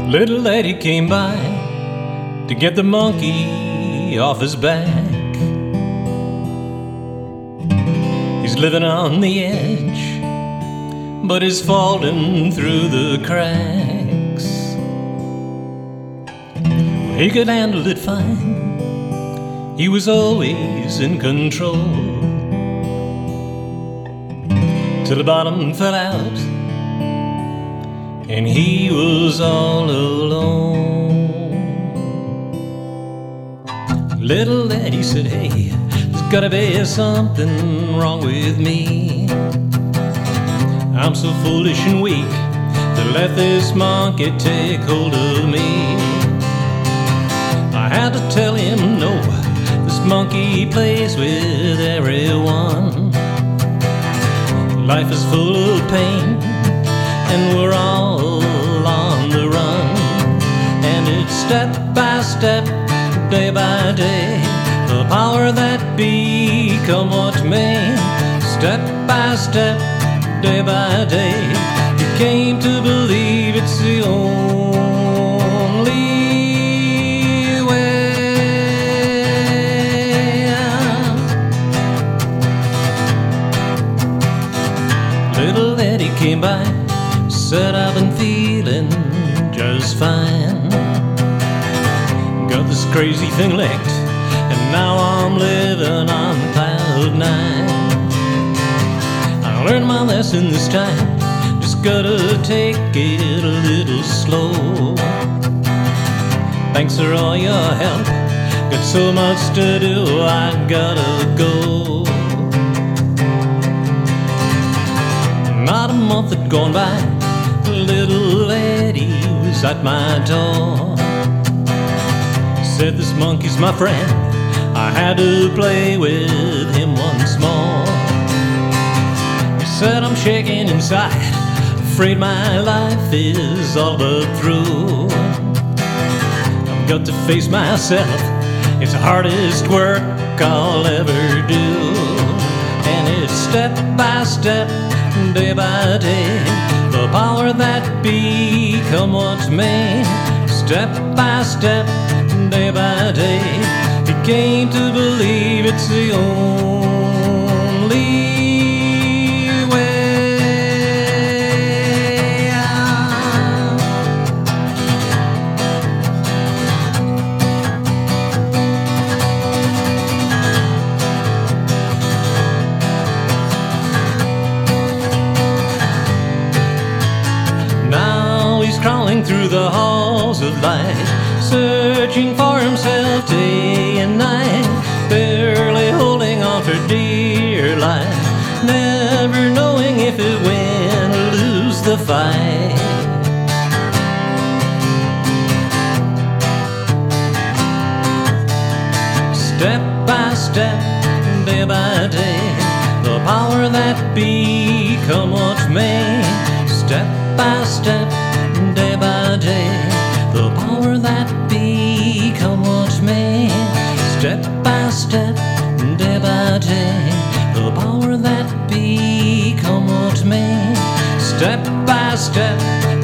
Little lady came by to get the monkey off his back. He's living on the edge, but he's falling through the cracks. He could handle it fine, he was always in control, till the bottom fell out and he was all alone. Little lady said, hey, there's gotta be something wrong with me. I'm so foolish and weak to let this monkey take hold of me. I had to tell him no, this monkey plays with everyone. Life is full of pain and we're all on the run, and it's step by step, day by day, the power that be, come what may. Step by step, day by day, you came to believe it's the only way. Little Eddie came by, said I've been feeling just fine. Got this crazy thing licked, and now I'm living on cloud nine. I learned my lesson this time, just gotta take it a little slow. Thanks for all your help, got so much to do, I gotta go. Not a month had gone by, little Eddie was at my door. Said this monkey's my friend, I had to play with him once more. He said I'm shaking inside, afraid my life is all but through. I've got to face myself, it's the hardest work I'll ever do. And it's step by step, day by day, the power that be, come what may. Step by step, day by day, he came to believe it's the only way. Now he's crawling through the halls of light, searching for himself day and night, barely holding on for dear life, never knowing if it win or lose the fight. Step by step, day by day, the power that be, come what may. Step by step, day by day, the power that be, come what may. Step by step, day by day, the power that be, come what may. Step by step,